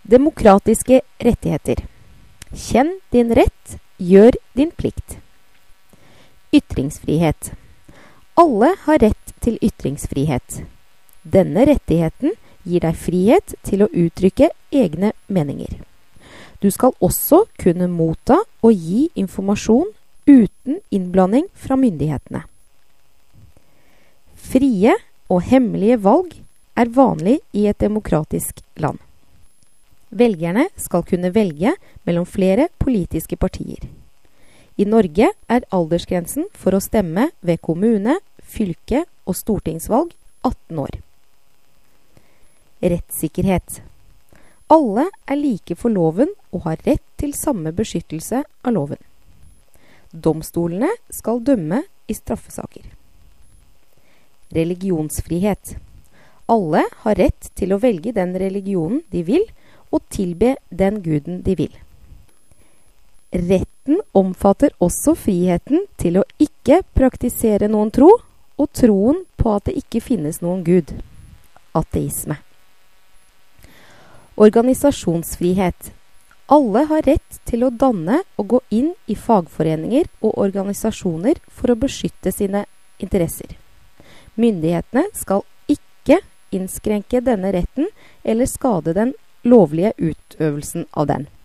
Demokratiske rettigheter. Kjenn din rett, gjør din plikt. Ytringsfrihet. Alle har rett til ytringsfrihet. Denne rettigheten gir deg frihet til å uttrykke egne meninger. Du skal også kunne motta og gi informasjon uten innblanding fra myndighetene. Frie og hemmelige valg er vanlig i et demokratisk land. Velgerne skal kunne velge mellom flere politiske partier. I Norge er aldersgrensen for å stemme ved kommune, fylke og stortingsvalg 18 år. Rettssikkerhet. Alle er like for loven og har rett til samme beskyttelse av loven. Domstolene skal dømme i straffesaker. Religionsfrihet. Alle har rett til å velge den religionen de vil, og tilbe den guden de vil. Retten omfatter også friheten til å ikke praktisere noen tro, og troen på at det ikke finnes noen gud. Ateisme. Organisasjonsfrihet. Alle har rett til å danne og gå inn i fagforeninger og organisasjoner for å beskytte sine interesser. Myndighetene skal ikke innskrenke denne retten eller skade den lovlige utøvelsen av den.